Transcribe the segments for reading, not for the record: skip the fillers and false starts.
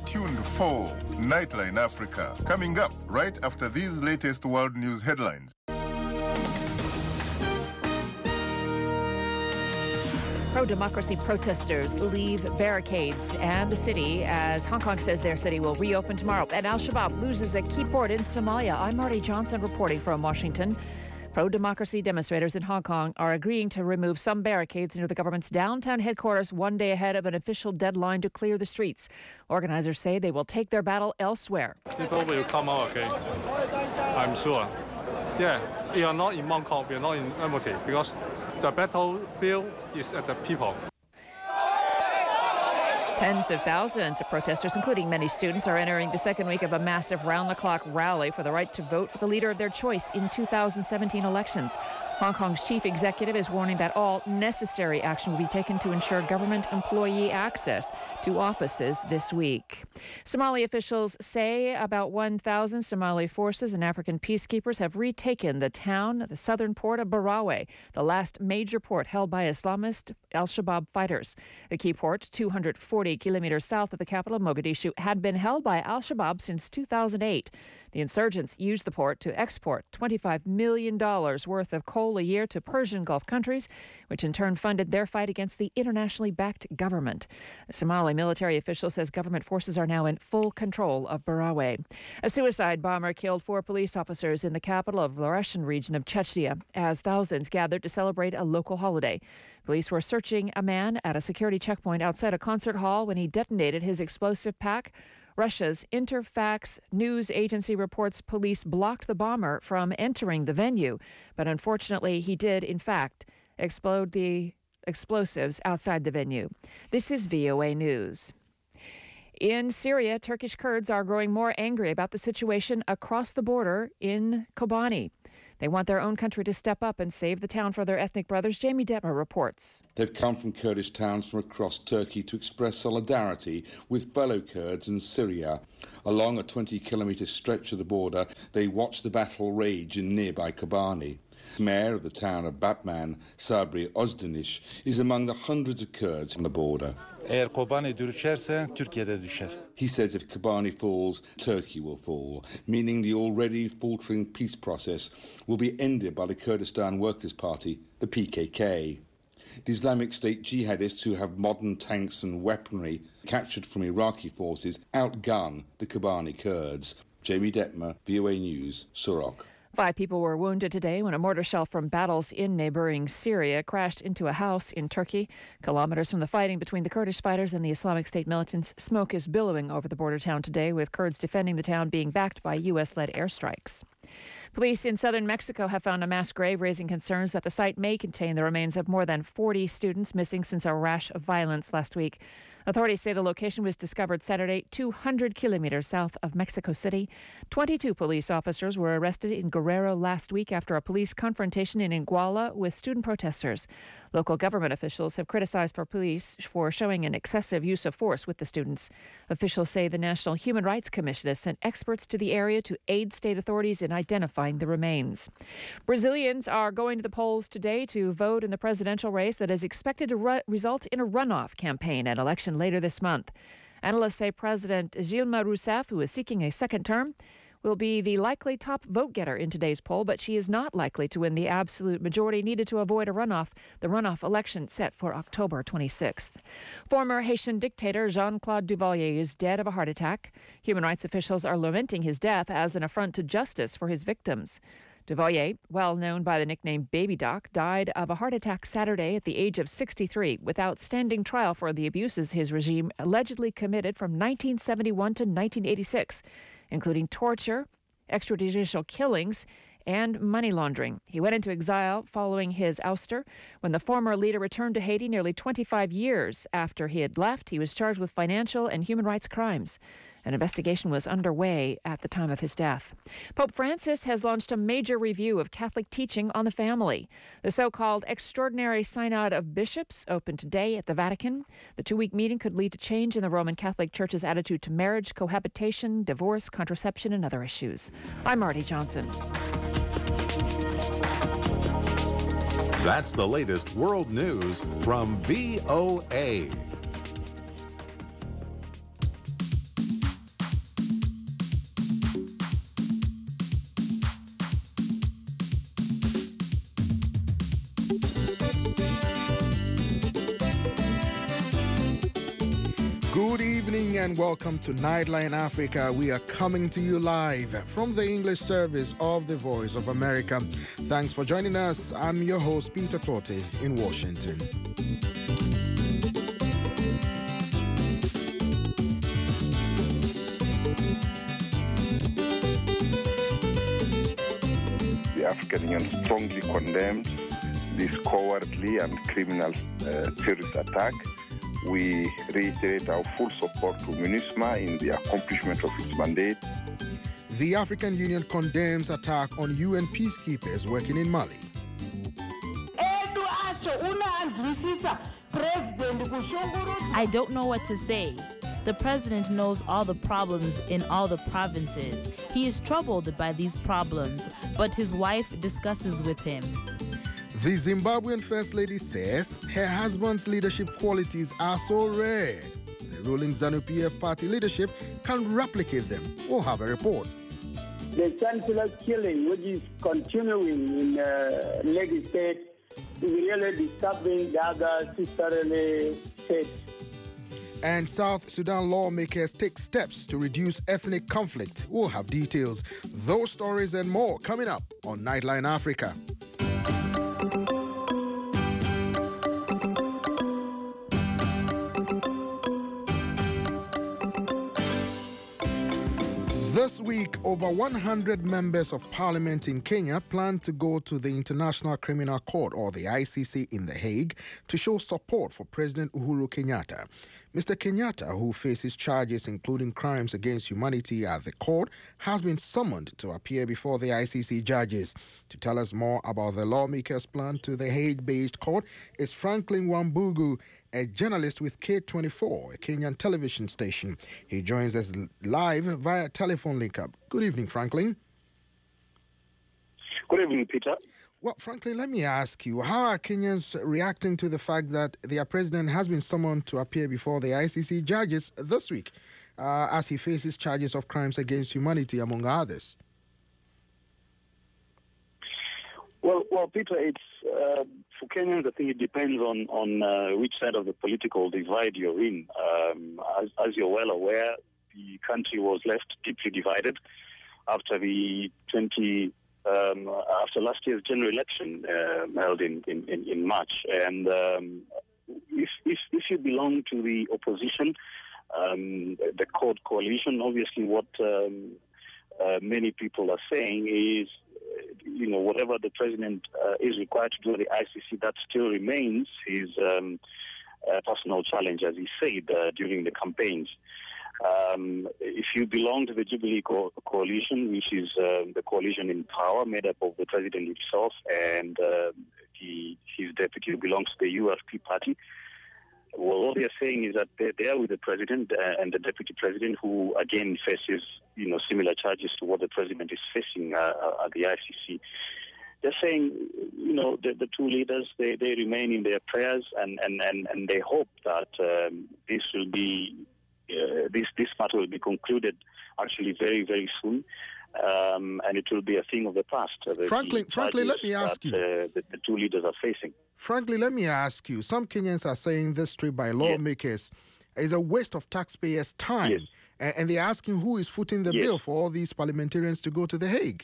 tuned for Nightline Africa, coming up right after these latest world news headlines. Pro-democracy protesters leave barricades and the city as Hong Kong says their city will reopen tomorrow. And Al-Shabaab loses a key port in Somalia. I'm Marty Johnson reporting from Washington. Pro-democracy demonstrators in Hong Kong are agreeing to remove some barricades near the government's downtown headquarters one day ahead of an official deadline to clear the streets. Organizers say they will take their battle elsewhere. People will come out again, I'm sure. Yeah, we are not in Mongkok, we are not in embassy, because the battlefield is at the people. Tens of thousands of protesters, including many students, are entering the second week of a massive round-the-clock rally for the right to vote for the leader of their choice in 2017 elections. Hong Kong's chief executive is warning that all necessary action will be taken to ensure government employee access to offices this week. Somali officials say about 1,000 Somali forces and African peacekeepers have retaken the town, the southern port of Barawe, the last major port held by Islamist Al-Shabaab fighters. The key port, 240 kilometers south of the capital, Mogadishu, had been held by Al-Shabaab since 2008. The insurgents used the port to export $25 million worth of coal a year to Persian Gulf countries, which in turn funded their fight against the internationally backed government. A Somali military official says government forces are now in full control of Barawe. A suicide bomber killed 4 police officers in the capital of the Russian region of Chechnya as thousands gathered to celebrate a local holiday. Police were searching a man at a security checkpoint outside a concert hall when he detonated his explosive pack. Russia's Interfax news agency reports police blocked the bomber from entering the venue, but unfortunately he did, in fact, explode the explosives outside the venue. This is VOA News. In Syria, Turkish Kurds are growing more angry about the situation across the border in Kobani. They want their own country to step up and save the town for their ethnic brothers. Jamie Detmer reports. They've come from Kurdish towns from across Turkey to express solidarity with fellow Kurds in Syria. Along a 20-kilometre stretch of the border, they watch the battle rage in nearby Kobani. Mayor of the town of Batman, Sabri Ozdanish, is among the hundreds of Kurds on the border. He says if Kobani falls, Turkey will fall, meaning the already faltering peace process will be ended by the Kurdistan Workers' Party, the PKK. The Islamic State jihadists who have modern tanks and weaponry captured from Iraqi forces outgun the Kobani Kurds. Jamie Detmer, VOA News, Sorok. 5 people were wounded today when a mortar shell from battles in neighboring Syria crashed into a house in Turkey. Kilometers from the fighting between the Kurdish fighters and the Islamic State militants, smoke is billowing over the border town today, with Kurds defending the town being backed by U.S.-led airstrikes. Police in southern Mexico have found a mass grave, raising concerns that the site may contain the remains of more than 40 students missing since a rash of violence last week. Authorities say the location was discovered Saturday, 200 kilometers south of Mexico City. 22 police officers were arrested in Guerrero last week after a police confrontation in Iguala with student protesters. Local government officials have criticized police for showing an excessive use of force with the students. Officials say the National Human Rights Commission has sent experts to the area to aid state authorities in identifying the remains. Brazilians are going to the polls today to vote in the presidential race that is expected to result in a runoff campaign and election later this month. Analysts say President Dilma Rousseff, who is seeking a second term, will be the likely top vote-getter in today's poll, but she is not likely to win the absolute majority needed to avoid the runoff election set for October 26th. Former Haitian dictator Jean-Claude Duvalier is dead of a heart attack. Human rights officials are lamenting his death as an affront to justice for his victims. Duvalier, well known by the nickname Baby Doc, died of a heart attack Saturday at the age of 63 without standing trial for the abuses his regime allegedly committed from 1971 to 1986, including torture, extrajudicial killings, and money laundering. He went into exile following his ouster. When the former leader returned to Haiti nearly 25 years after he had left, he was charged with financial and human rights crimes. An investigation was underway at the time of his death. Pope Francis has launched a major review of Catholic teaching on the family. The so-called Extraordinary Synod of Bishops opened today at the Vatican. The 2-week meeting could lead to change in the Roman Catholic Church's attitude to marriage, cohabitation, divorce, contraception, and other issues. I'm Marty Johnson. That's the latest world news from VOA. Good evening and welcome to Nightline Africa. We are coming to you live from the English service of the Voice of America. Thanks for joining us. I'm your host, Peter Clotte in Washington. The African Union strongly condemned this cowardly and criminal terrorist attack. We reiterate our full support to MINUSMA in the accomplishment of its mandate. The African Union condemns attack on UN peacekeepers working in Mali. I don't know what to say. The president knows all the problems in all the provinces. He is troubled by these problems, but his wife discusses with him. The Zimbabwean First Lady says her husband's leadership qualities are so rare. The ruling ZANU-PF party leadership can replicate them. We'll have a report. The chancellor killing, which is continuing in Lagos State, is really disturbing the other sisterly states. And South Sudan lawmakers take steps to reduce ethnic conflict. We'll have details. Those stories and more coming up on Nightline Africa. This week, over 100 members of parliament in Kenya plan to go to the International Criminal Court, or the ICC, in The Hague to show support for President Uhuru Kenyatta. Mr. Kenyatta, who faces charges including crimes against humanity at the court, has been summoned to appear before the ICC judges. To tell us more about the lawmakers' plan to the Hague-based court is Franklin Wambugu, a journalist with K24, a Kenyan television station. He joins us live via telephone link-up. Good evening, Franklin. Good evening, Peter. Well, Franklin, let me ask you, how are Kenyans reacting to the fact that their president has been summoned to appear before the ICC judges this week as he faces charges of crimes against humanity, among others? Well, Peter, it's for Kenyans, I think it depends on which side of the political divide you're in. As you're well aware, the country was left deeply divided after the after last year's general election held in March. And if you belong to the opposition, the court coalition, obviously what many people are saying is, whatever the president is required to do at the ICC, that still remains his personal challenge, as he said during the campaigns. If you belong to the Jubilee coalition, which is the coalition in power made up of the president himself and his deputy who belongs to the UFP party, well, what they're saying is that they are with the president and the deputy president, who again faces similar charges to what the president is facing at the ICC. They're saying, the two leaders, they remain in their prayers and they hope that this will be this matter will be concluded actually very, very soon, and it will be a thing of the past. Franklin, let me ask you. The two leaders are facing. Frankly, let me ask you. Some Kenyans are saying this trip by lawmakers is a waste of taxpayers' time, and they're asking who is footing the bill for all these parliamentarians to go to The Hague.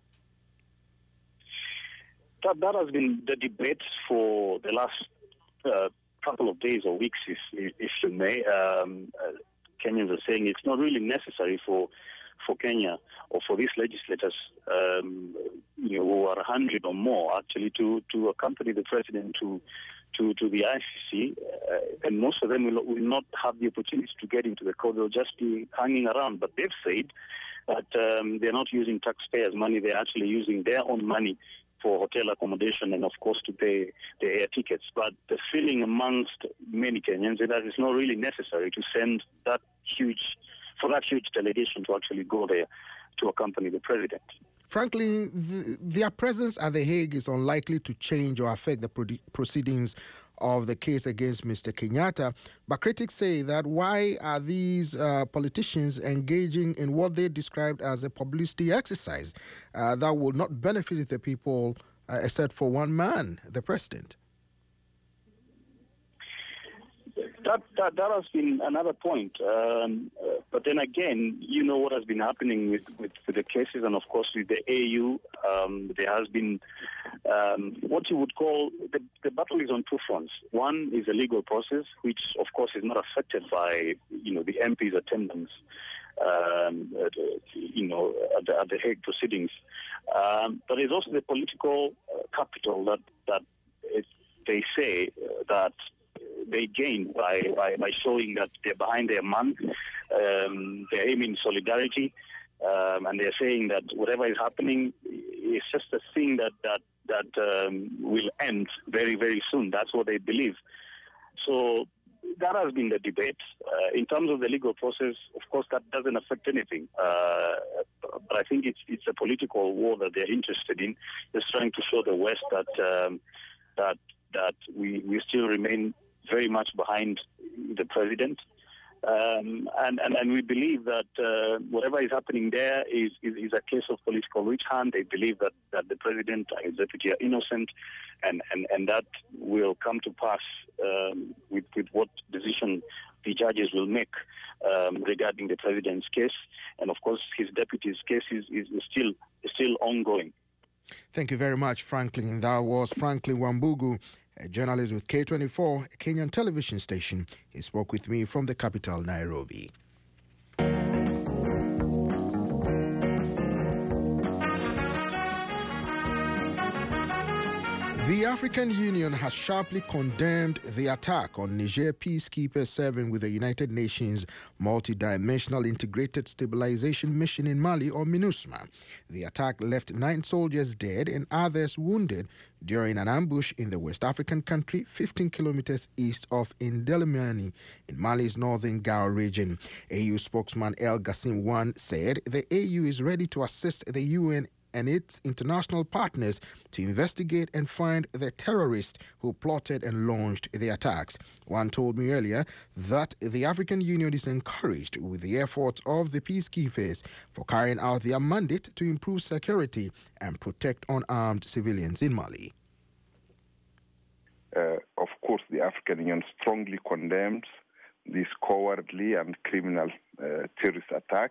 That has been the debate for the last couple of days or weeks, if you may. Kenyans are saying it's not really necessary for Kenya or for these legislators, who are 100 or more, actually, to accompany the president to the ICC, and most of them will not have the opportunity to get into the court. They'll just be hanging around. But they've said that they're not using taxpayers' money; they're actually using their own money for hotel accommodation and, of course, to pay the air tickets. But the feeling amongst many Kenyans is that it's not really necessary to send that huge delegation to actually go there to accompany the president. Frankly, their presence at The Hague is unlikely to change or affect the proceedings of the case against Mr. Kenyatta. But critics say that why are these politicians engaging in what they described as a publicity exercise that will not benefit the people except for one man, the president? That has been another point. But then again, you know what has been happening with the cases, and of course with the AU, there has been what you would call the battle is on two fronts. One is a legal process, which of course is not affected by the MP's attendance, at the Hague proceedings. But there's also the political capital that they say that they gain by showing that they're behind their man, they're aiming solidarity, and they're saying that whatever is happening is just a thing that will end very, very soon. That's what they believe. So that has been the debate. In terms of the legal process, of course, that doesn't affect anything. But I think it's a political war that they're interested in, just trying to show the West that we still remain very much behind the president. And we believe that whatever is happening there is a case of political witch hunt. They believe that the president and his deputy are innocent, and that will come to pass with what decision the judges will make regarding the president's case. And of course, his deputy's case is still ongoing. Thank you very much, Franklin. That was Franklin Wambugu, a journalist with K24, a Kenyan television station. He spoke with me from the capital, Nairobi. The African Union has sharply condemned the attack on Niger peacekeepers serving with the United Nations Multidimensional Integrated Stabilization Mission in Mali, or MINUSMA. The attack left 9 soldiers dead and others wounded during an ambush in the West African country 15 kilometers east of Ndelimani in Mali's northern Gao region. AU spokesman El Gassim Wan said the AU is ready to assist the UN and its international partners to investigate and find the terrorists who plotted and launched the attacks. One told me earlier that the African Union is encouraged with the efforts of the peacekeepers for carrying out their mandate to improve security and protect unarmed civilians in Mali. Of course, the African Union strongly condemns this cowardly and criminal terrorist attack.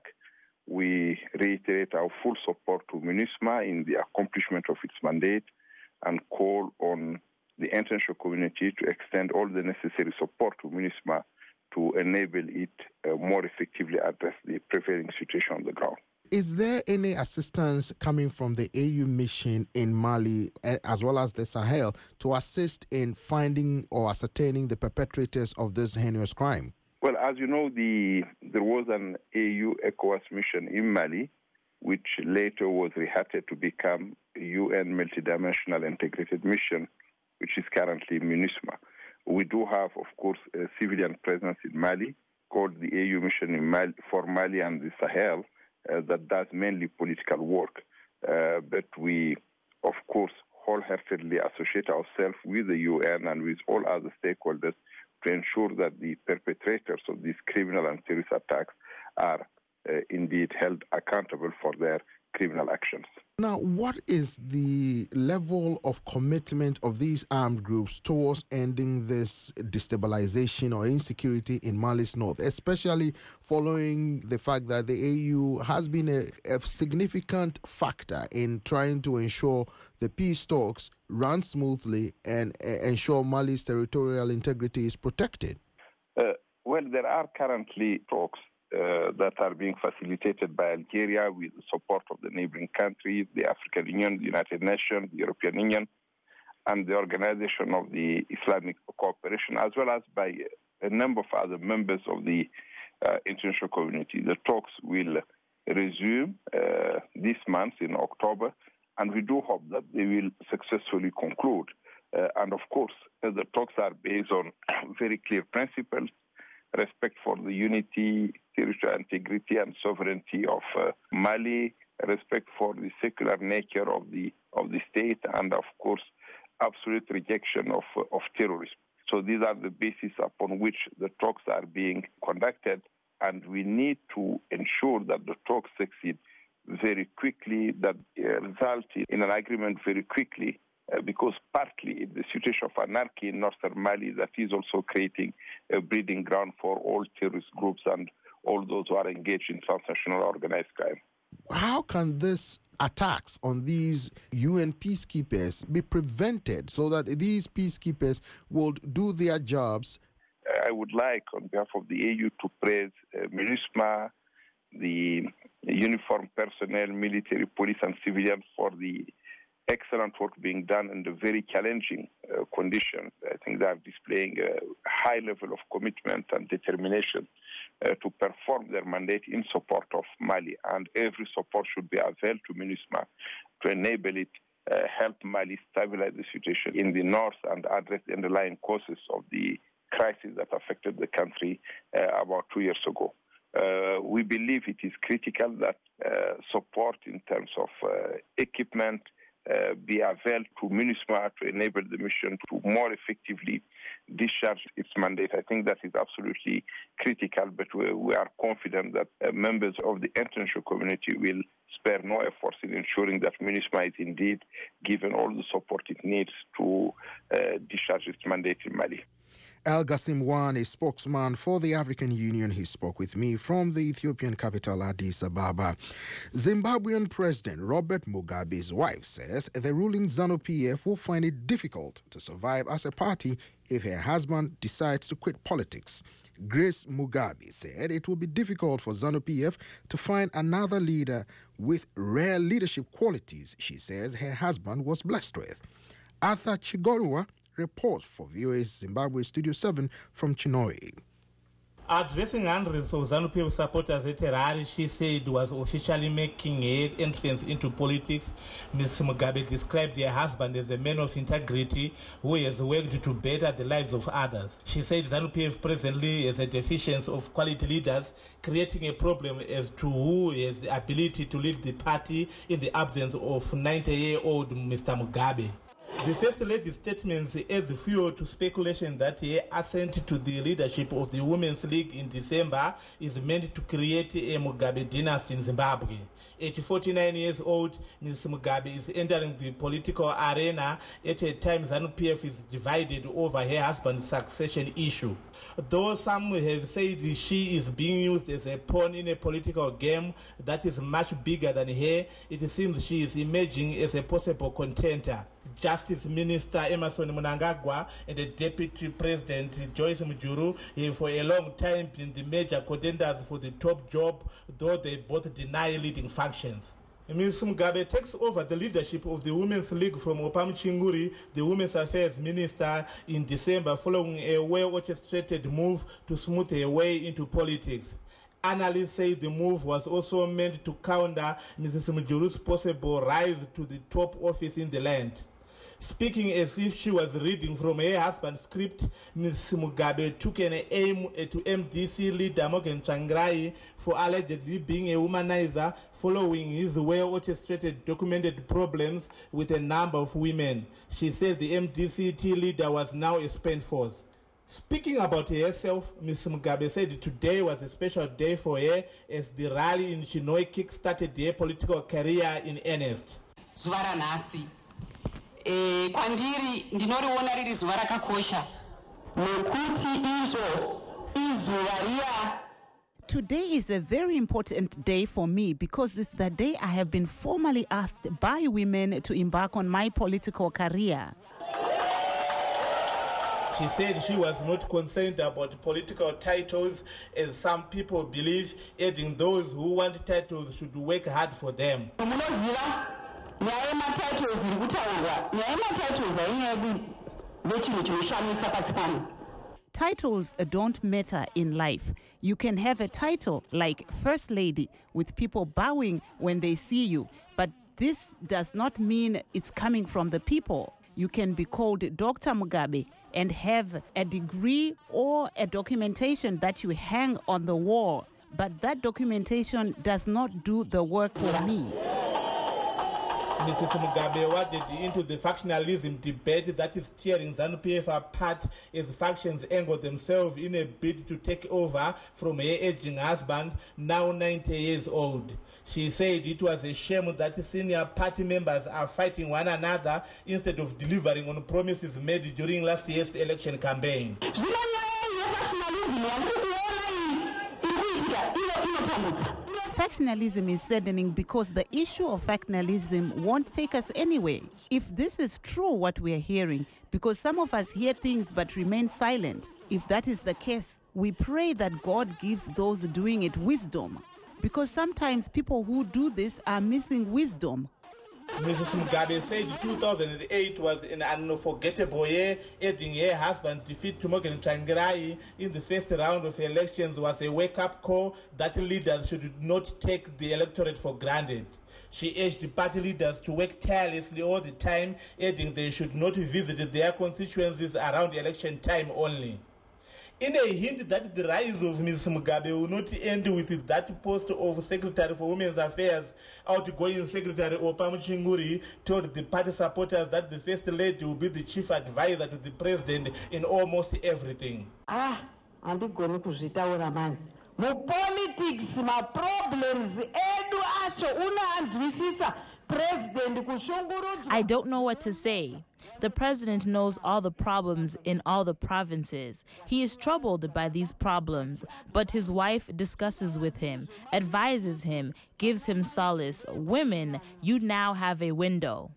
We reiterate our full support to MINUSMA in the accomplishment of its mandate and call on the international community to extend all the necessary support to MINUSMA to enable it more effectively address the prevailing situation on the ground. Is there any assistance coming from the AU mission in Mali as well as the Sahel to assist in finding or ascertaining the perpetrators of this heinous crime? Well, as you know, there was an AU ECOWAS mission in Mali, which later was reheaded to become a UN multidimensional integrated mission, which is currently MINUSMA. We do have, of course, a civilian presence in Mali called the AU mission in Mali, for Mali and the Sahel that does mainly political work. But we, of course, wholeheartedly associate ourselves with the UN and with all other stakeholders to ensure that the perpetrators of these criminal and terrorist attacks are indeed held accountable for their criminal actions. Now, what is the level of commitment of these armed groups towards ending this destabilization or insecurity in Mali's north, especially following the fact that the AU has been a significant factor in trying to ensure the peace talks run smoothly and ensure Mali's territorial integrity is protected? Well, there are currently talks that are being facilitated by Algeria with the support of the neighboring countries, the African Union, the United Nations, the European Union, and the Organization of the Islamic Cooperation, as well as by a number of other members of the international community. The talks will resume this month in October, and we do hope that they will successfully conclude. And of course, the talks are based on very clear principles: respect for the unity, territorial integrity, and sovereignty of Mali, respect for the secular nature of the state, and of course, absolute rejection of terrorism. So these are the basis upon which the talks are being conducted, and we need to ensure that the talks succeed very quickly, that result in an agreement very quickly, because partly the situation of anarchy in northern Mali that is also creating a breeding ground for all terrorist groups and all those who are engaged in transnational organized crime. How can these attacks on these UN peacekeepers be prevented so that these peacekeepers will do their jobs? I would like, on behalf of the AU, to praise MINUSMA, the uniformed personnel, military, police, and civilians for the excellent work being done under very challenging conditions. I think they are displaying a high level of commitment and determination to perform their mandate in support of Mali, and every support should be availed to MINUSMA to enable it help Mali stabilize the situation in the north and address the underlying causes of the crisis that affected the country about 2 years ago. We believe it is critical that support in terms of equipment be availed to MINUSMA to enable the mission to more effectively discharge its mandate. I think that is absolutely critical, but we are confident that members of the international community will spare no efforts in ensuring that MINUSMA is indeed given all the support it needs to discharge its mandate in Mali. El Gassim Wan, a spokesman for the African Union, he spoke with me from the Ethiopian capital, Addis Ababa. Zimbabwean President Robert Mugabe's wife says the ruling ZANU-PF will find it difficult to survive as a party if her husband decides to quit politics. Grace Mugabe said it will be difficult for ZANU-PF to find another leader with rare leadership qualities she says her husband was blessed with. Arthur Chigorua reports for VOA's Zimbabwe Studio 7 from Chinoy. Addressing hundreds of ZANU-PF supporters at Harare, she said was officially making her entrance into politics. Ms. Mugabe described her husband as a man of integrity who has worked to better the lives of others. She said ZANU-PF presently has a deficiency of quality leaders, creating a problem as to who has the ability to lead the party in the absence of 90-year-old Mr. Mugabe. The First Lady's statements adds fuel to speculation that her ascent to the leadership of the Women's League in December is meant to create a Mugabe dynasty in Zimbabwe. At 49 years old, Ms. Mugabe is entering the political arena at a time ZANU-PF is divided over her husband's succession issue. Though some have said she is being used as a pawn in a political game that is much bigger than her, it seems she is emerging as a possible contender. Justice Minister Emmerson Mnangagwa and the Deputy President Joyce Mujuru have for a long time been the major contenders for the top job, though they both deny leading functions. Ms. Mugabe takes over the leadership of the Women's League from Opam Chinguri, the Women's Affairs Minister, in December, following a well-orchestrated move to smooth her way into politics. Analysts say the move was also meant to counter Mrs. Mujuru's possible rise to the top office in the land. Speaking as if she was reading from her husband's script, Ms. Mugabe took an aim at MDC leader Morgan Tsvangirai for allegedly being a womanizer following his well-orchestrated documented problems with a number of women. She said the MDC leader was now a spent force. Speaking about herself, Ms. Mugabe said today was a special day for her as the rally in Chinoy kick-started her political career in earnest. Kwandiri ndinoriona riri zuva rakakosha nokuti izvo izuva riya. Today is a very important day for me because it's the day I have been formally asked by women to embark on my political career. She said she was not concerned about political titles, as some people believe, adding those who want titles should work hard for them. Titles don't matter in life. You can have a title like First Lady with people bowing when they see you, but this does not mean it's coming from the people. You can be called Dr. Mugabe and have a degree or a documentation that you hang on the wall, but that documentation does not do the work for me. Mrs. Mugabe waded into the factionalism debate that is tearing ZANU-PF apart as factions angle themselves in a bid to take over from her aging husband, now 90 years old. She said it was a shame that senior party members are fighting one another instead of delivering on promises made during last year's election campaign. Factionalism is saddening because the issue of factionalism won't take us anywhere. If this is true, what we're hearing, because some of us hear things but remain silent, if that is the case, we pray that God gives those doing it wisdom. Because sometimes people who do this are missing wisdom. Mrs. Mugabe said 2008 was an unforgettable year, adding her husband's defeat to Morgan Tsvangirai in the first round of elections was a wake-up call that leaders should not take the electorate for granted. She urged the party leaders to work tirelessly all the time, adding they should not visit their constituencies around election time only. In a hint that the rise of Ms. Mugabe will not end with that post of Secretary for Women's Affairs, outgoing Secretary Opam Chinguri told the party supporters that the First Lady will be the chief advisor to the president in almost everything. Andigoni kuzvitaura mani. Mu politics ma problems edu acho unaanzwisisa president kushungurudzwa. I don't know what to say. The president knows all the problems in all the provinces. He is troubled by these problems, but his wife discusses with him, advises him, gives him solace. Women, you now have a window.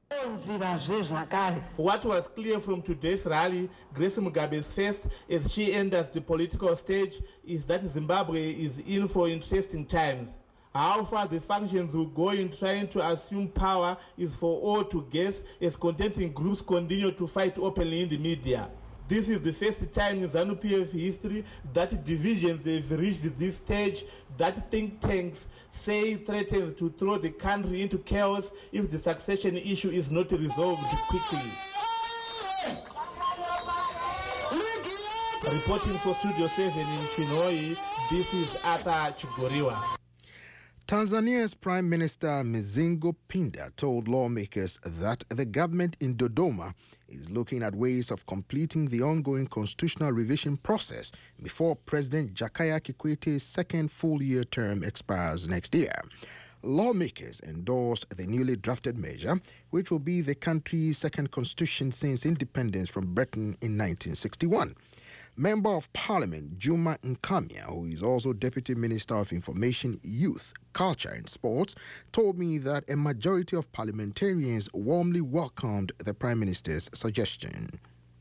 What was clear from today's rally, Grace Mugabe's first as she enters the political stage, is that Zimbabwe is in for interesting times. How far the factions will go in trying to assume power is for all to guess as contending groups continue to fight openly in the media. This is the first time in ZANU-PF history that divisions have reached this stage that think tanks say threatens to throw the country into chaos if the succession issue is not resolved quickly. Reporting for Studio 7 in Chinhoyi, this is Arthur Chigoriwa. Tanzania's Prime Minister Mizengo Pinda told lawmakers that the government in Dodoma is looking at ways of completing the ongoing constitutional revision process before President Jakaya Kikwete's second full-year term expires next year. Lawmakers endorsed the newly drafted measure, which will be the country's second constitution since independence from Britain in 1961. Member of Parliament Juma Nkamia, who is also Deputy Minister of Information, Youth, Culture and Sports, told me that a majority of parliamentarians warmly welcomed the Prime Minister's suggestion.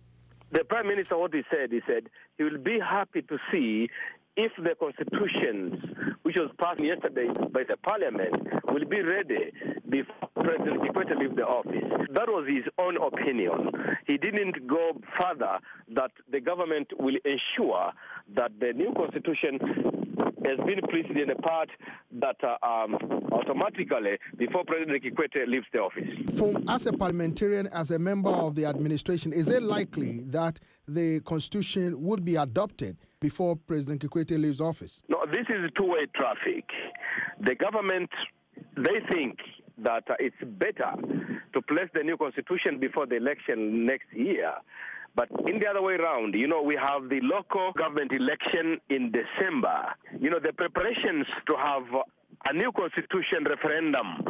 The Prime Minister, what he said he will be happy to see if the constitutions, which was passed yesterday by the Parliament, will be ready before President Kikwete leaves the office. That was his own opinion. He didn't go further that the government will ensure that the new constitution has been placed in a part that automatically, before President Kikwete leaves the office. As a parliamentarian, as a member of the administration, is it likely that the constitution would be adopted before President Kikwete leaves office? No, this is two-way traffic. The government, they think that it's better to place the new constitution before the election next year. But in the other way around, we have the local government election in December. The preparations to have a new constitution referendum,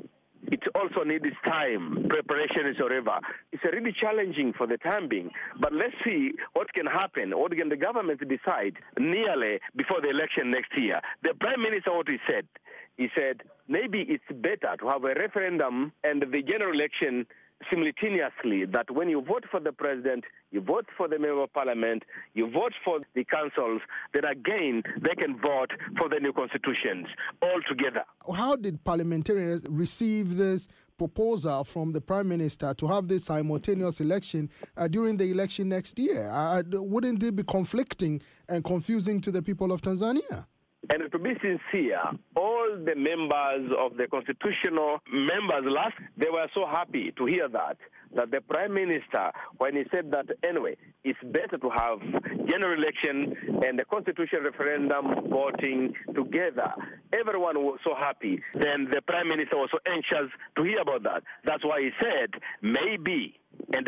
it also needs time, preparation is whatever. It's really challenging for the time being. But let's see what can happen. What can the government decide nearly before the election next year? The Prime Minister, what he said maybe it's better to have a referendum and the general election simultaneously, that when you vote for the president, you vote for the member of parliament, you vote for the councils, then again they can vote for the new constitutions all together. How did parliamentarians receive this proposal from the Prime Minister to have this simultaneous election during the election next year? Wouldn't it be conflicting and confusing to the people of Tanzania? And to be sincere, all the members of the constitutional members they were so happy to hear that the Prime Minister, when he said that anyway, it's better to have general election and the constitutional referendum voting together. Everyone was so happy. Then the Prime Minister was so anxious to hear about that. That's why he said, maybe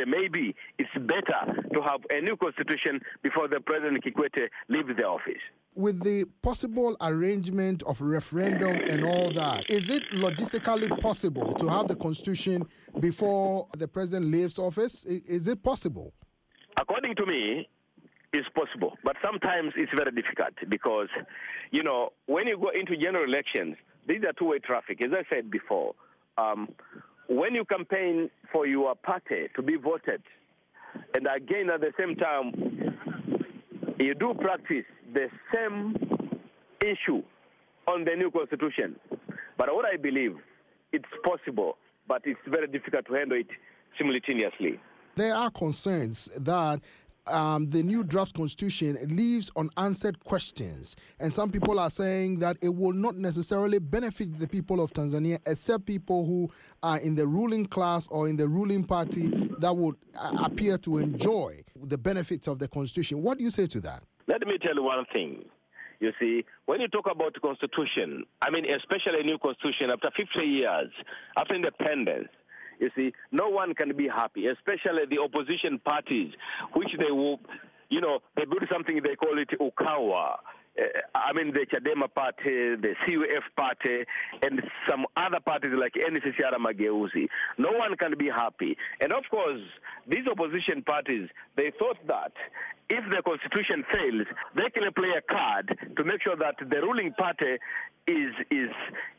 it's better to have a new constitution before the President Kikwete leaves the office. With the possible arrangement of referendum and all that, is it logistically possible to have the constitution before the president leaves office? Is it possible? According to me, it's possible. But sometimes it's very difficult because, when you go into general elections, these are two-way traffic. As I said before, when you campaign for your party to be voted, and again at the same time, you do practice the same issue on the new constitution. But what I believe, it's possible, but it's very difficult to handle it simultaneously. There are concerns that the new draft constitution leaves unanswered questions. And some people are saying that it will not necessarily benefit the people of Tanzania, except people who are in the ruling class or in the ruling party that would appear to enjoy the benefits of the constitution. What do you say to that? Let me tell you one thing. You see, when you talk about the constitution, especially a new constitution after 50 years, after independence, you see, no one can be happy, especially the opposition parties, which they will, they build something, they call it Ukawa. The Chadema party, the CUF party, and some other parties like NCCR Mageuzi. No one can be happy. And of course, these opposition parties, they thought that if the constitution fails, they can play a card to make sure that the ruling party is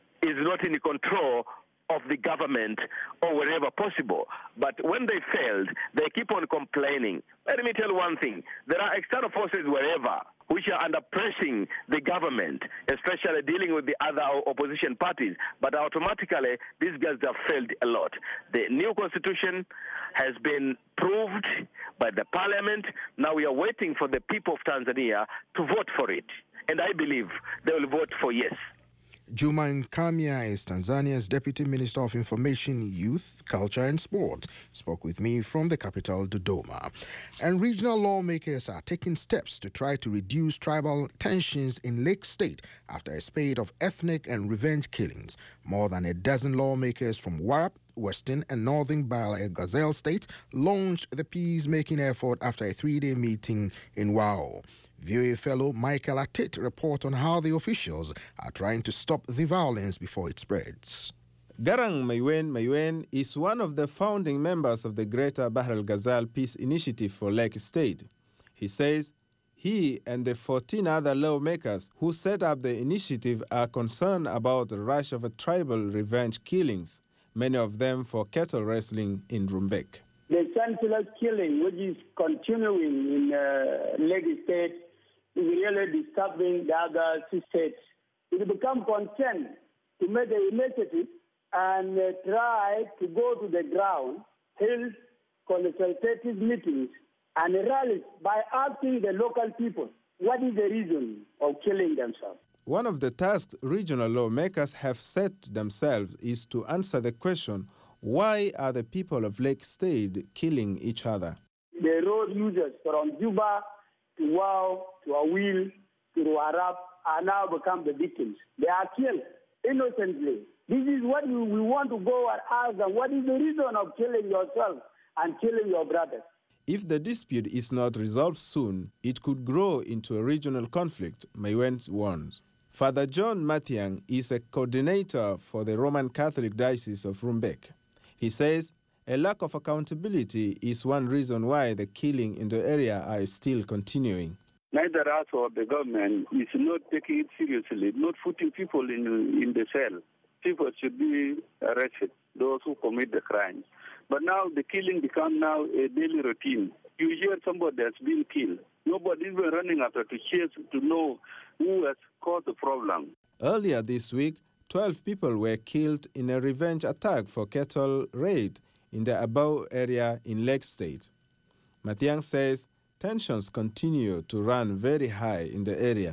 not in control of the government or wherever possible. But when they failed, they keep on complaining. Let me tell you one thing. There are external forces wherever which are under pressing the government, especially dealing with the other opposition parties. But automatically, these guys have failed a lot. The new constitution has been proved by the parliament. Now we are waiting for the people of Tanzania to vote for it. And I believe they will vote for yes. Juma Nkamia is Tanzania's Deputy Minister of Information, Youth, Culture and Sport. Spoke with me from the capital, Dodoma. And regional lawmakers are taking steps to try to reduce tribal tensions in Lake State after a spate of ethnic and revenge killings. More than a dozen lawmakers from Warrap, Western and Northern Bahr el Ghazal State launched the peacemaking effort after a 3-day meeting in Wau. VOA fellow Michael Atit report on how the officials are trying to stop the violence before it spreads. Garang Maywen is one of the founding members of the Greater Bahr el Ghazal Peace Initiative for Lake State. He says he and the 14 other lawmakers who set up the initiative are concerned about the rush of tribal revenge killings, many of them for cattle wrestling in Rumbek. The senseless killing, which is continuing in Lake State, is really disturbing the other states. It become concerned to make the initiative and try to go to the ground, hold consultative meetings and rallies by asking the local people what is the reason of killing themselves. One of the tasks regional lawmakers have set themselves is to answer the question, why are the people of Lake State killing each other? The road users from Juba to Wau, to Awil, to Warrap are now become the victims. They are killed innocently. This is what we want to go and ask them. What is the reason of killing yourself and killing your brothers? If the dispute is not resolved soon, it could grow into a regional conflict, Maywen warns. Father John Mathiang is a coordinator for the Roman Catholic Diocese of Rumbek. He says a lack of accountability is one reason why the killing in the area are still continuing. Neither us or the government is not taking it seriously, not putting people in the cell. People should be arrested, those who commit the crimes. But now the killing becomes now a daily routine. You hear somebody has been killed. Nobody is even running after to chase to know who has caused the problem. Earlier this week, 12 people were killed in a revenge attack for cattle raid in the Abau area in Lake State. Mathiang says tensions continue to run very high in the area.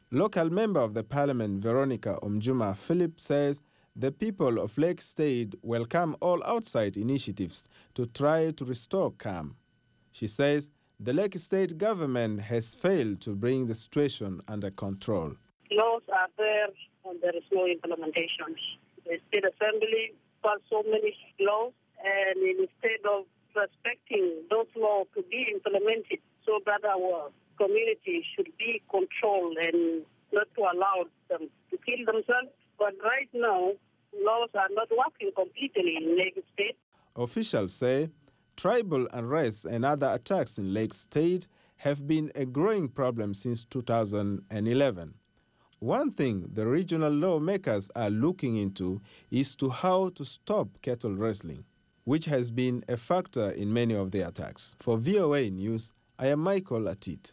Local member of the parliament, Veronica Omjuma Philip, says the people of Lake State welcome all outside initiatives to try to restore calm. She says the Lake State government has failed to bring the situation under control. Laws are there and there is no implementation. The State Assembly passed so many laws, and instead of respecting those laws to be implemented so that our community should be controlled and not to allow them to kill themselves. But right now, laws are not working completely in Lake State. Officials say tribal unrest and other attacks in Lake State have been a growing problem since 2011. One thing the regional lawmakers are looking into is to how to stop cattle rustling, which has been a factor in many of the attacks. For VOA News, I am Michael Atit.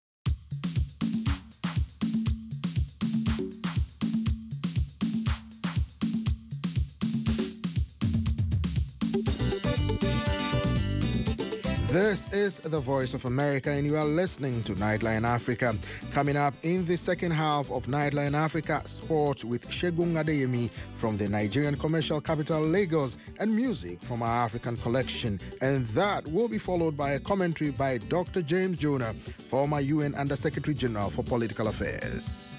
This is the Voice of America, and you are listening to Nightline Africa. Coming up in the second half of Nightline Africa, sport with Segun Adeyemi from the Nigerian commercial capital Lagos, and music from our African collection. And that will be followed by a commentary by Dr. James Jonah, former UN Under-Secretary General for Political Affairs.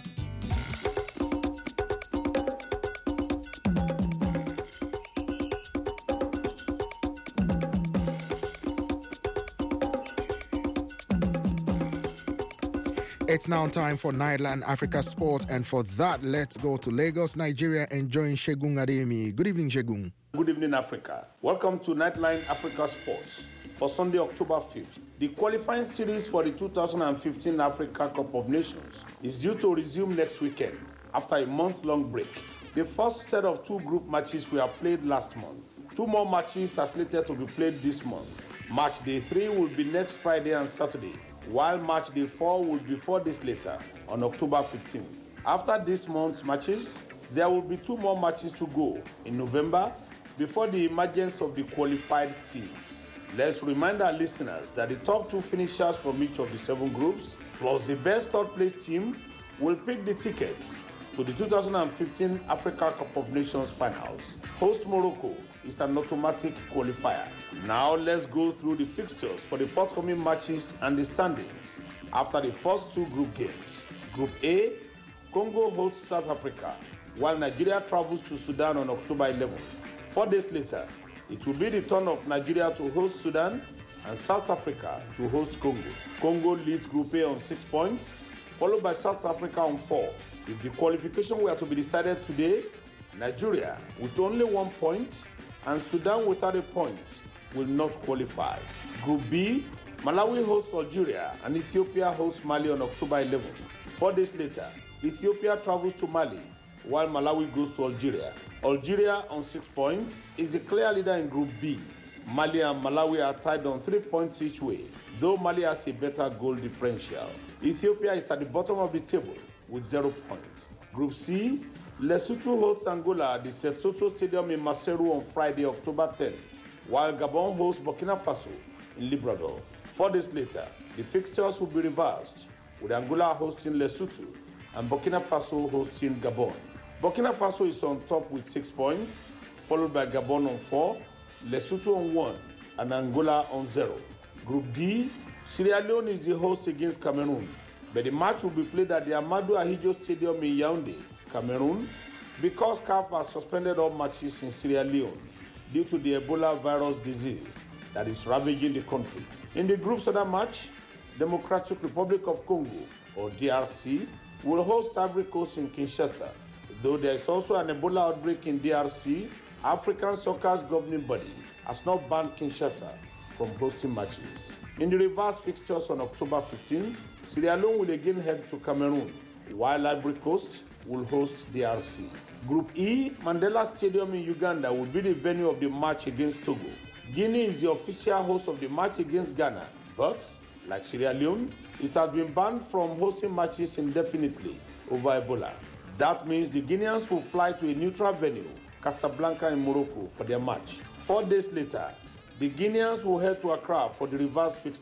It's now time for Nightline Africa Sports, and for that, let's go to Lagos, Nigeria, and join Segun Adeyemi. Good evening, Segun. Good evening, Africa. Welcome to Nightline Africa Sports for Sunday, October 5th. The qualifying series for the 2015 Africa Cup of Nations is due to resume next weekend after a month-long break. The first set of 2 group matches were played last month. 2 more matches are slated to be played this month. Match Day 3 will be next Friday and Saturday, while Match Day 4 will be 4 days later on October 15th. After this month's matches, there will be 2 more matches to go in November before the emergence of the qualified teams. Let's remind our listeners that the top 2 finishers from each of the 7 groups, plus the best third-place team, will pick the tickets to the 2015 Africa Cup of Nations finals. Host Morocco is an automatic qualifier. Now let's go through the fixtures for the forthcoming matches and the standings after the first 2 group games. Group A, Congo hosts South Africa, while Nigeria travels to Sudan on October 11th. 4 days later, it will be the turn of Nigeria to host Sudan and South Africa to host Congo. Congo leads Group A on 6 points, followed by South Africa on 4. If the qualification were to be decided today, Nigeria with only 1 point and Sudan without a point will not qualify. Group B, Malawi hosts Algeria and Ethiopia hosts Mali on October 11th. 4 days later, Ethiopia travels to Mali, while Malawi goes to Algeria. Algeria on 6 points is the clear leader in Group B. Mali and Malawi are tied on 3 points each way, though Mali has a better goal differential. Ethiopia is at the bottom of the table with 0 points. Group C, Lesotho hosts Angola at the Setsoso Stadium in Maseru on Friday, October 10th, while Gabon hosts Burkina Faso in Libreville. 4 days later, the fixtures will be reversed, with Angola hosting Lesotho and Burkina Faso hosting Gabon. Burkina Faso is on top with 6 points, followed by Gabon on 4, Lesotho on 1, and Angola on 0. Group D, Sierra Leone is the host against Cameroon, but the match will be played at the Amadou Ahidjo Stadium in Yaoundé, Cameroon, because CAF has suspended all matches in Sierra Leone due to the Ebola virus disease that is ravaging the country. In the group's other match, Democratic Republic of Congo, or DRC, will host Ivory Coast in Kinshasa. Though there is also an Ebola outbreak in DRC, African Soccer's governing body has not banned Kinshasa from hosting matches. In the reverse fixtures on October 15th, Sierra Leone will again head to Cameroon, while Ivory Coast will host DRC. Group E, Mandela Stadium in Uganda will be the venue of the match against Togo. Guinea is the official host of the match against Ghana, but, like Sierra Leone, it has been banned from hosting matches indefinitely over Ebola. That means the Guineans will fly to a neutral venue, Casablanca in Morocco, for their match. 4 days later, the Guineans will head to Accra for the reverse fixture,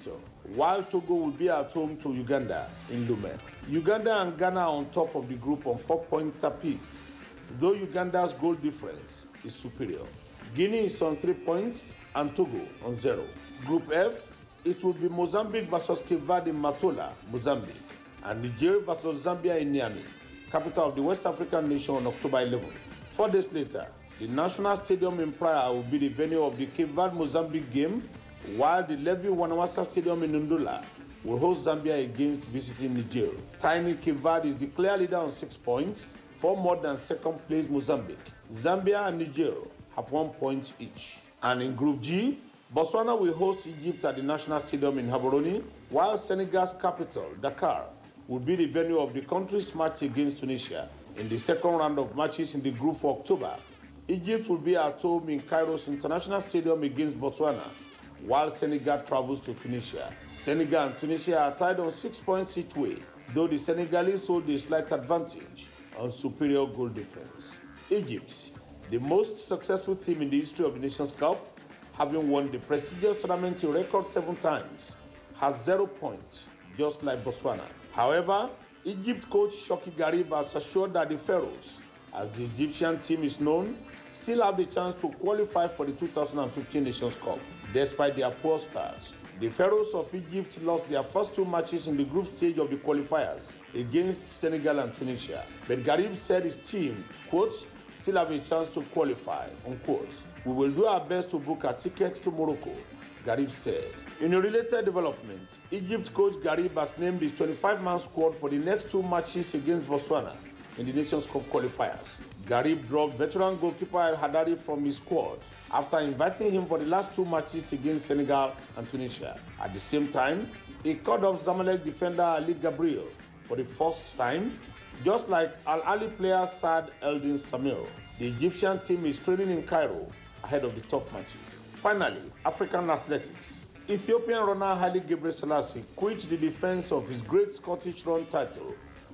while Togo will be at home to Uganda in Lomé. Uganda and Ghana are on top of the group on 4 points apiece, though Uganda's goal difference is superior. Guinea is on 3 points and Togo on 0. Group F, it will be Mozambique versus Cape Verde in Matola, Mozambique, and Niger versus Zambia in Niamey, capital of the West African nation, on October 11th. 4 days later, the National Stadium in Praia will be the venue of the Cape Verde-Mozambique game, while the Levi Wanawasa Stadium in Ndula will host Zambia against visiting Niger. Tiny Cape Verde is the clear leader on 6 points, 4 more than second place Mozambique. Zambia and Niger have 1 point each. And in Group G, Botswana will host Egypt at the National Stadium in Gaborone, while Senegal's capital, Dakar, will be the venue of the country's match against Tunisia. In the second round of matches in the group for October, Egypt will be at home in Cairo's International Stadium against Botswana, while Senegal travels to Tunisia. Senegal and Tunisia are tied on 6 points each way, though the Senegalese hold a slight advantage on superior goal difference. Egypt, the most successful team in the history of the Nations Cup, having won the prestigious tournament a record 7 times, has 0 points, just like Botswana. However, Egypt coach Shoki Garib has assured that the Pharaohs, as the Egyptian team is known, still have the chance to qualify for the 2015 Nations Cup. Despite their poor start, the Pharaohs of Egypt lost their first 2 matches in the group stage of the qualifiers against Senegal and Tunisia. But Garib said his team, quote, still have a chance to qualify, unquote. We will do our best to book a ticket to Morocco, Garib said. In a related development, Egypt coach Garib has named his 25-man squad for the next 2 matches against Botswana in the Nations Cup qualifiers. Garib dropped veteran goalkeeper El Hadari from his squad after inviting him for the last 2 matches against Senegal and Tunisia. At the same time, he called off Zamalek defender Ali Gabriel for the first time, just like Al Ali player Saad Eldin Samir. The Egyptian team is training in Cairo ahead of the top matches. Finally, African athletics. Ethiopian runner Haile Gebrselassie quit the defense of his Great Scottish Run title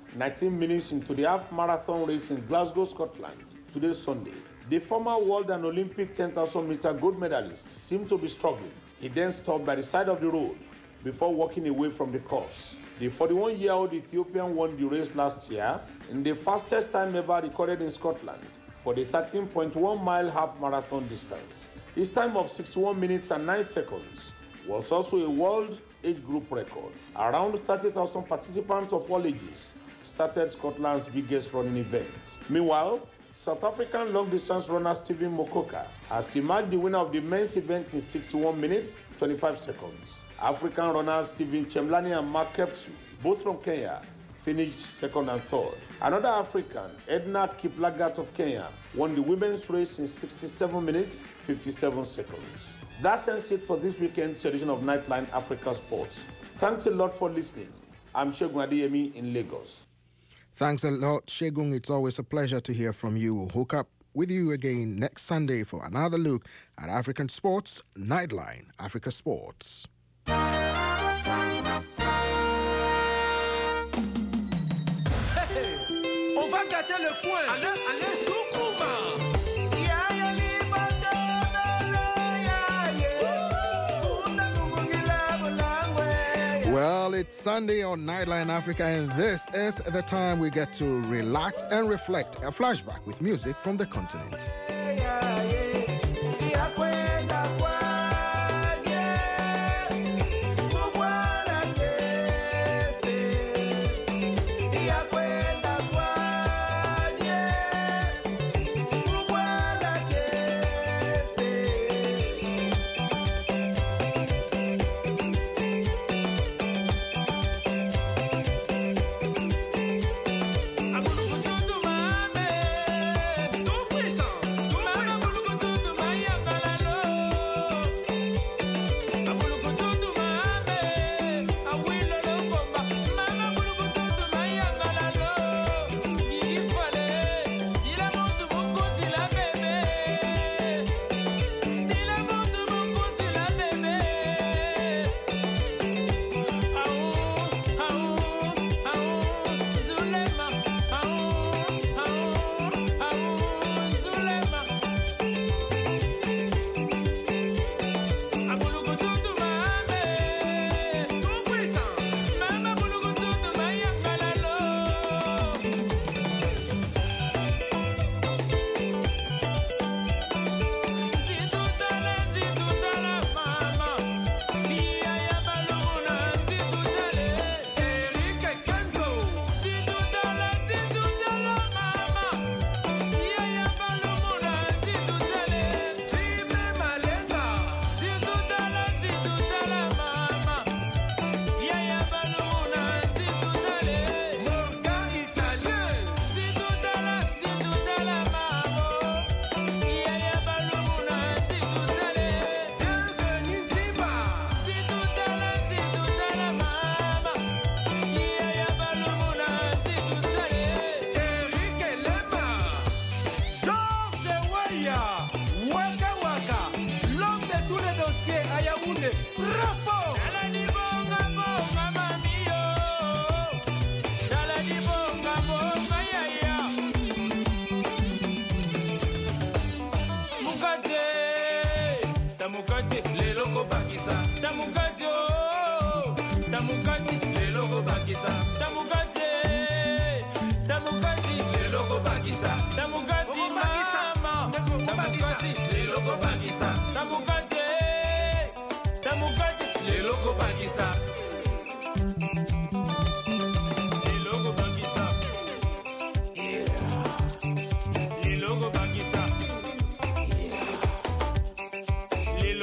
19 minutes into the half-marathon race in Glasgow, Scotland, today Sunday. The former world and Olympic 10,000-meter gold medalist seemed to be struggling. He then stopped by the side of the road before walking away from the course. The 41-year-old Ethiopian won the race last year in the fastest time ever recorded in Scotland for the 13.1-mile half-marathon distance. His time of 61 minutes and 9 seconds was also a world age group record. Around 30,000 participants of all ages started Scotland's biggest running event. Meanwhile, South African long-distance runner Stephen Mokoka has emerged the winner of the men's event in 61 minutes, 25 seconds. African runners Stephen Chemlani and Mark Keptu, both from Kenya, finished second and third. Another African, Edna Kiplagat of Kenya, won the women's race in 67 minutes, 57 seconds. That ends it for this weekend's edition of Nightline Africa Sports. Thanks a lot for listening. I'm Segun Adeyemi in Lagos. Thanks a lot, Segun. It's always a pleasure to hear from you. We'll hook up with you again next Sunday for another look at African sports. Nightline Africa Sports. On va gâter le point. Allez, Soukouma. Well, it's Sunday on Nightline Africa, and this is the time we get to relax and reflect. A flashback with music from the continent.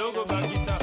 eloko bakisa.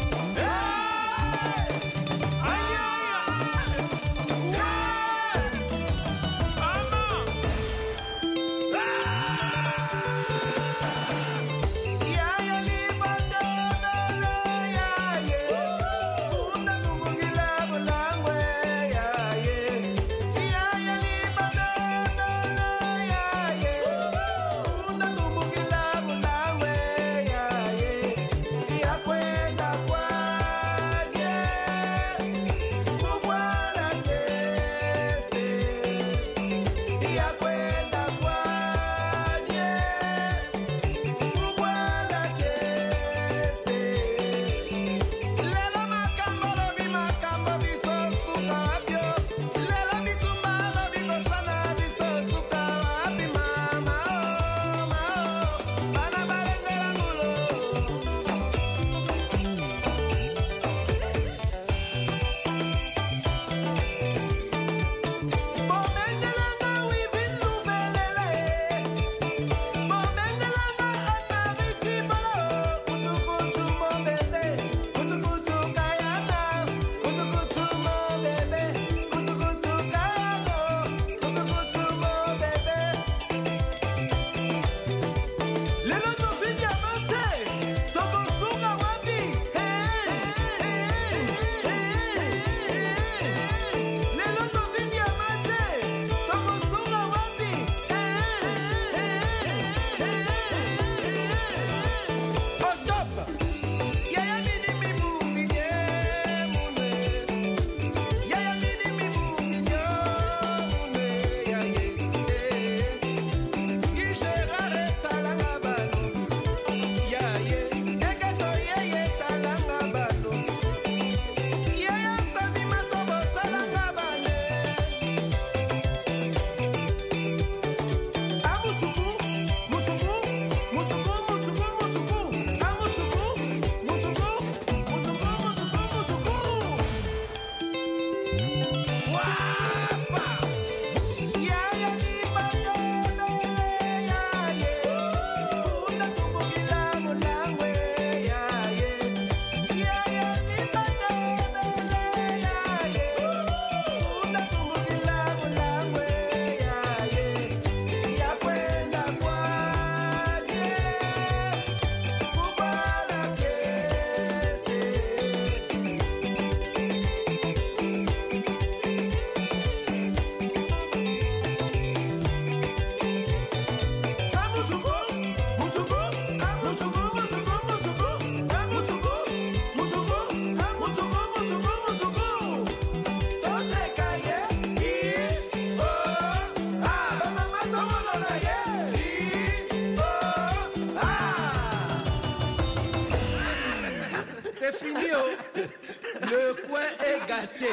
Le coin est gâté.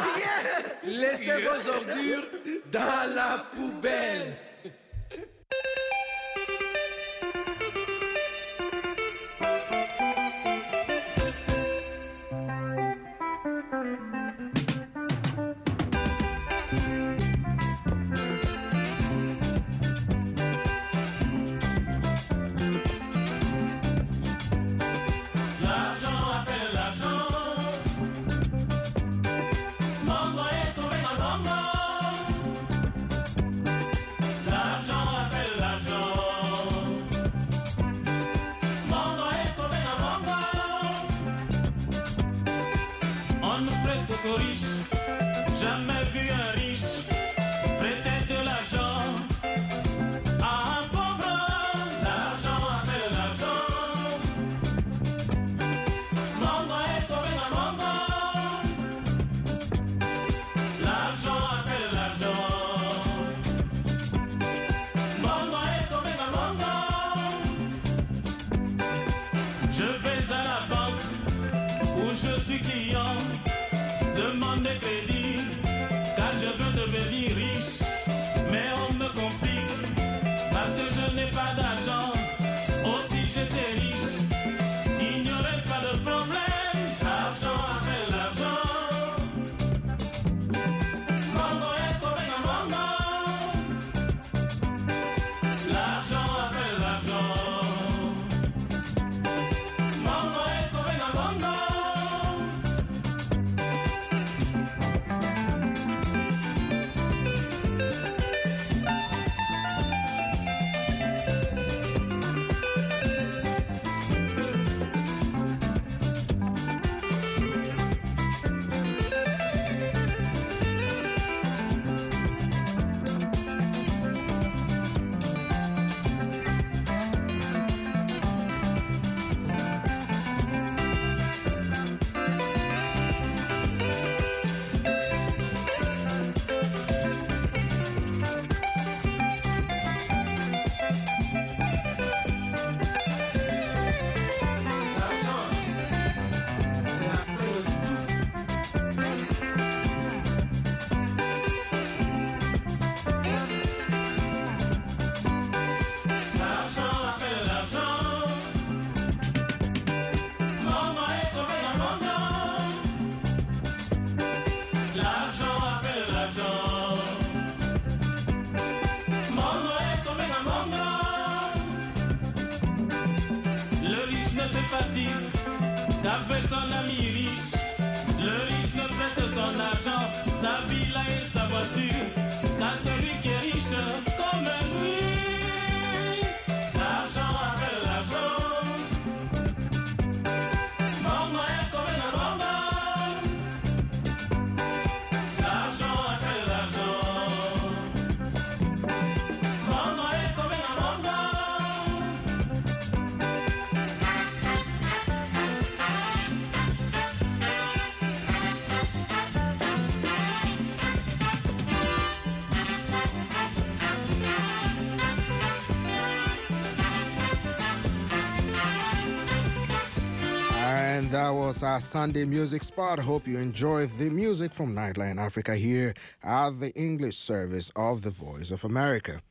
Laissez vos ordures dans la poubelle. Jamais vu un riche prêter de l'argent à un pauvre. L'argent appelle l'argent. Mongo est comme un mongo. L'argent appelle l'argent. Mongo est comme un mongo. Je vais à la banque où je suis client. Demande de crédit, car je veux devenir riche. Mais on me complique, parce que je n'ai pas d'argent. Oh, si j'étais riche, il n'y aurait pas de problème. L'argent appelle l'argent. Mongo est comme un mongo. L'argent appelle l'argent. Mongo est comme un l'hépatite qu'avec son ami riche. Le riche ne prête son argent, sa villa et sa voiture qu'à celui qui est riche comme lui. L'argent appelle l'argent. Maman est comme un bonbon. L'argent appelle l'argent. Maman est comme un bonbon. And that was our Sunday music spot. Hope you enjoyed the music from Nightline Africa here at the English service of the Voice of America.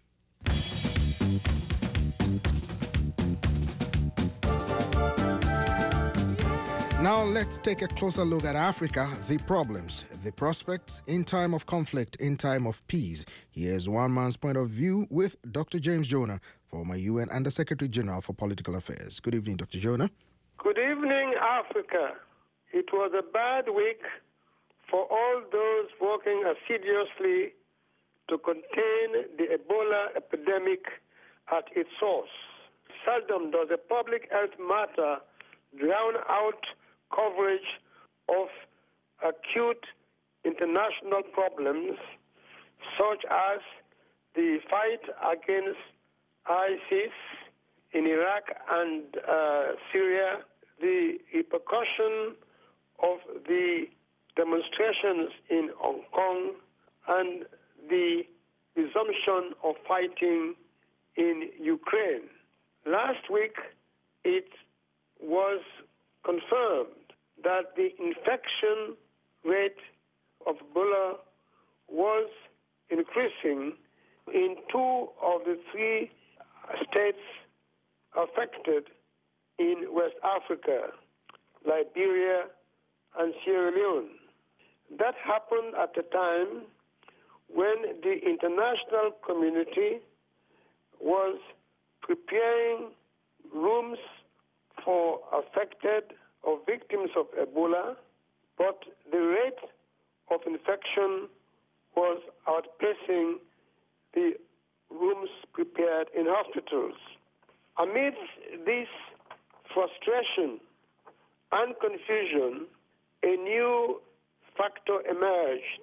Now let's take a closer look at Africa, the problems, the prospects in time of conflict, in time of peace. Here's one man's point of view with Dr. James Jonah, former UN Under-Secretary General for Political Affairs. Good evening, Dr. Jonah. Good evening, Africa. It was a bad week for all those working assiduously to contain the Ebola epidemic at its source. Seldom does a public health matter drown out coverage of acute international problems such as the fight against ISIS in Iraq and Syria, the repercussion of the demonstrations in Hong Kong, and the resumption of fighting in Ukraine. Last week, it was confirmed that the infection rate of Ebola was increasing in 2 of the 3 states affected in West Africa, Liberia and Sierra Leone. That happened at a time when the international community was preparing rooms for affected or victims of Ebola, but the rate of infection was outpacing the rooms prepared in hospitals. Amidst this frustration and confusion, a new factor emerged.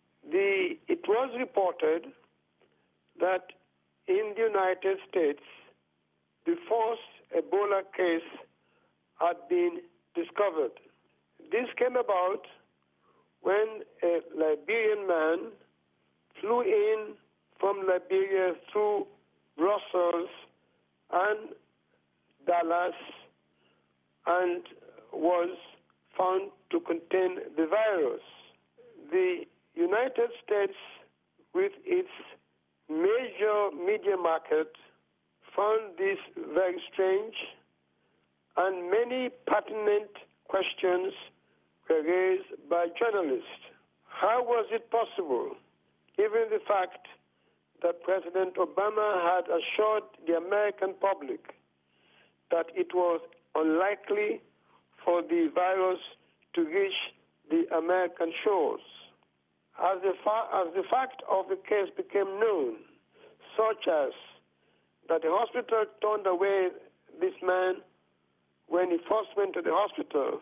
It was reported that in the United States, the first Ebola case had been discovered. This came about when a Liberian man flew in from Liberia through Brussels and Dallas and was found to contain the virus. The United States, with its major media market, found this very strange, and many pertinent questions were raised by journalists. How was it possible, given the fact that President Obama had assured the American public that it was unlikely for the virus to reach the American shores? As the fact of the case became known, such as that the hospital turned away this man when he first went to the hospital,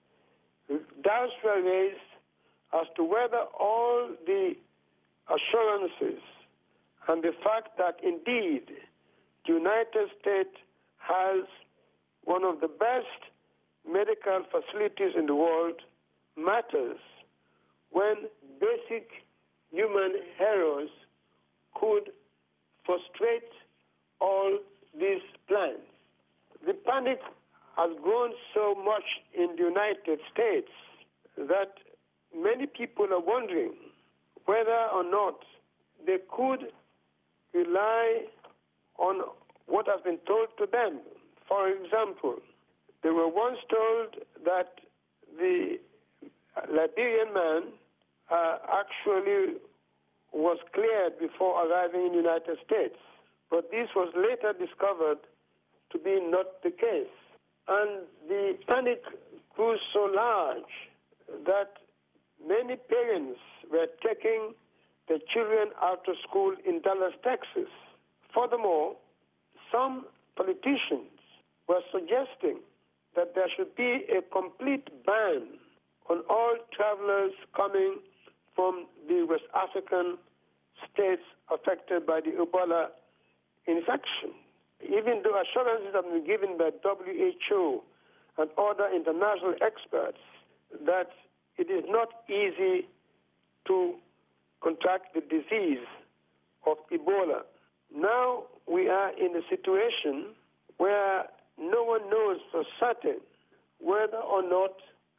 doubts were raised as to whether all the assurances and the fact that indeed the United States has one of the best medical facilities in the world matters when basic human errors could frustrate all these plans. The panic has grown so much in the United States that many people are wondering whether or not they could rely on what has been told to them. For example, they were once told that the Liberian man actually was cleared before arriving in the United States. But this was later discovered to be not the case. And the panic grew so large that many parents were taking their children out of school in Dallas, Texas. Furthermore, some politicians were suggesting that there should be a complete ban on all travelers coming from the West African states affected by the Ebola infection. Even though assurances have been given by WHO and other international experts that it is not easy to contract the disease of Ebola. Now we are in a situation where no one knows for certain whether or not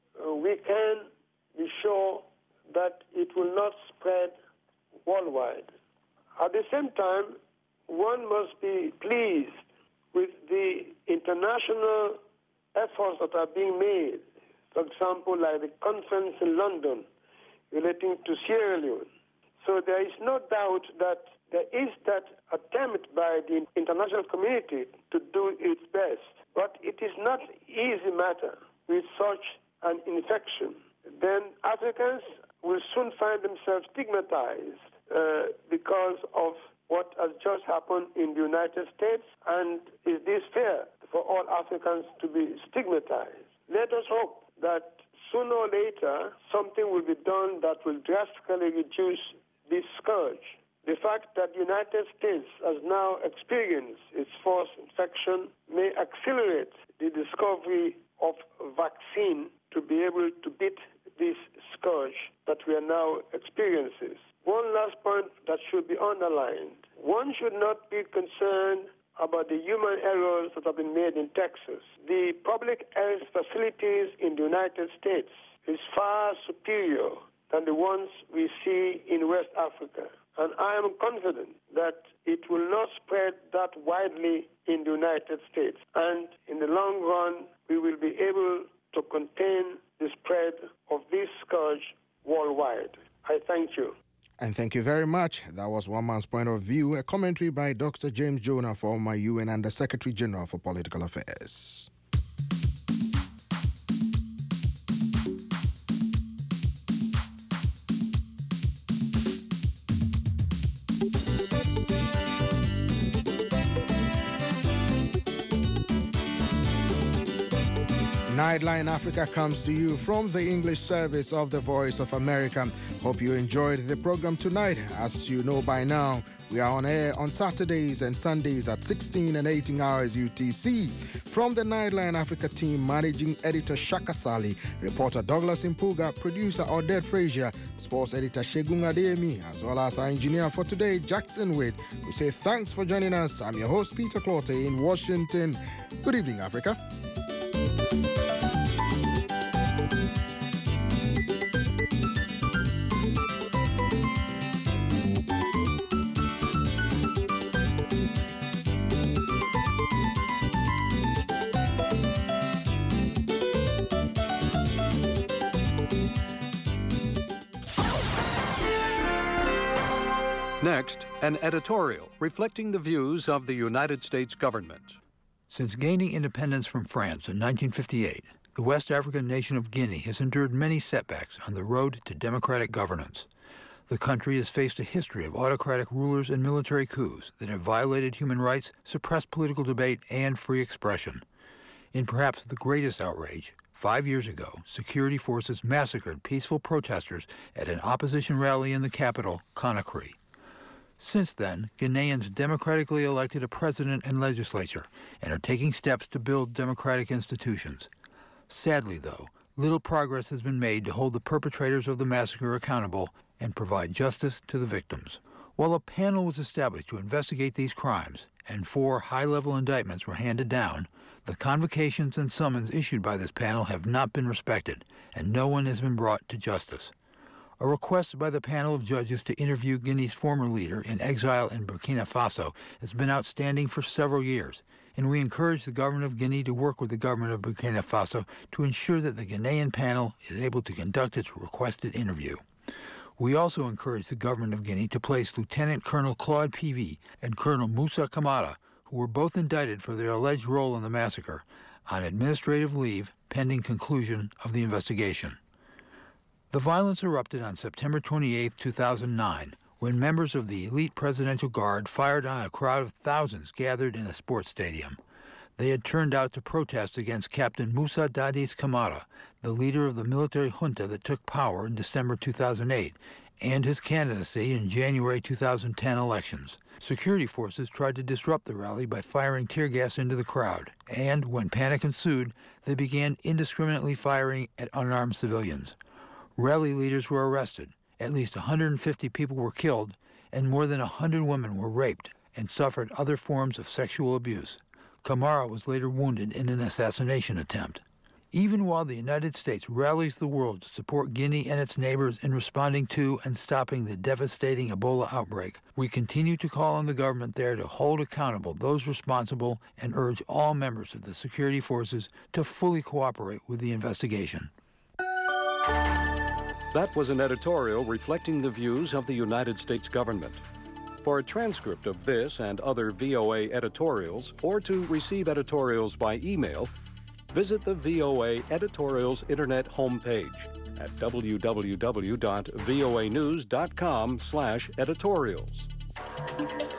we can be sure that it will not spread worldwide. At the same time, one must be pleased with the international efforts that are being made. For example, like the conference in London relating to Sierra Leone. So there is no doubt that there is that attempt by the international community to do its best. But it is not an easy matter with such an infection. Then Africans will soon find themselves stigmatized because of what has just happened in the United States. And is this fair for all Africans to be stigmatized? Let us hope that sooner or later something will be done that will drastically reduce this scourge. The fact that the United States has now experienced its first infection may accelerate the discovery of a vaccine to be able to beat this scourge that we are now experiencing. One last point that should be underlined. One should not be concerned about the human errors that have been made in Texas. The public health facilities in the United States is far superior than the ones we see in West Africa. And I am confident that it will not spread that widely in the United States. And in the long run, we will be able to contain the spread of this scourge worldwide. I thank you. And thank you very much. That was One Man's Point of View, a commentary by Dr. James Jonah, former UN Under Secretary General for Political Affairs. Nightline Africa comes to you from the English service of the Voice of America. Hope you enjoyed the program tonight. As you know by now, we are on air on Saturdays and Sundays at 16 and 18 hours UTC. From the Nightline Africa team, managing editor Shaka Sali, reporter Douglas Impuga, producer Odette Frazier, sports editor Shegun Ademi, as well as our engineer for today, Jackson Wade. We say thanks for joining us. I'm your host, Peter Clotte in Washington. Good evening, Africa. Next, an editorial reflecting the views of the United States government. Since gaining independence from France in 1958, the West African nation of Guinea has endured many setbacks on the road to democratic governance. The country has faced a history of autocratic rulers and military coups that have violated human rights, suppressed political debate, and free expression. In perhaps the greatest outrage, 5 years ago, security forces massacred peaceful protesters at an opposition rally in the capital, Conakry. Since then, Guineans democratically elected a president and legislature and are taking steps to build democratic institutions. Sadly, though, little progress has been made to hold the perpetrators of the massacre accountable and provide justice to the victims. While a panel was established to investigate these crimes and 4 high-level indictments were handed down, the convocations and summons issued by this panel have not been respected, and no one has been brought to justice. A request by the panel of judges to interview Guinea's former leader in exile in Burkina Faso has been outstanding for several years, and we encourage the government of Guinea to work with the government of Burkina Faso to ensure that the Guinean panel is able to conduct its requested interview. We also encourage the government of Guinea to place Lieutenant Colonel Claude Pivy and Colonel Moussa Kamara, who were both indicted for their alleged role in the massacre, on administrative leave pending conclusion of the investigation. The violence erupted on September 28, 2009, when members of the elite Presidential Guard fired on a crowd of thousands gathered in a sports stadium. They had turned out to protest against Captain Musa Dadis Camara, the leader of the military junta that took power in December 2008, and his candidacy in January 2010 elections. Security forces tried to disrupt the rally by firing tear gas into the crowd, and when panic ensued, they began indiscriminately firing at unarmed civilians. Rally leaders were arrested, at least 150 people were killed, and more than 100 women were raped and suffered other forms of sexual abuse. Camara was later wounded in an assassination attempt. Even while the United States rallies the world to support Guinea and its neighbors in responding to and stopping the devastating Ebola outbreak, we continue to call on the government there to hold accountable those responsible and urge all members of the security forces to fully cooperate with the investigation. That was an editorial reflecting the views of the United States government. For a transcript of this and other VOA editorials, or to receive editorials by email, visit the VOA Editorials Internet homepage at www.voanews.com/editorials.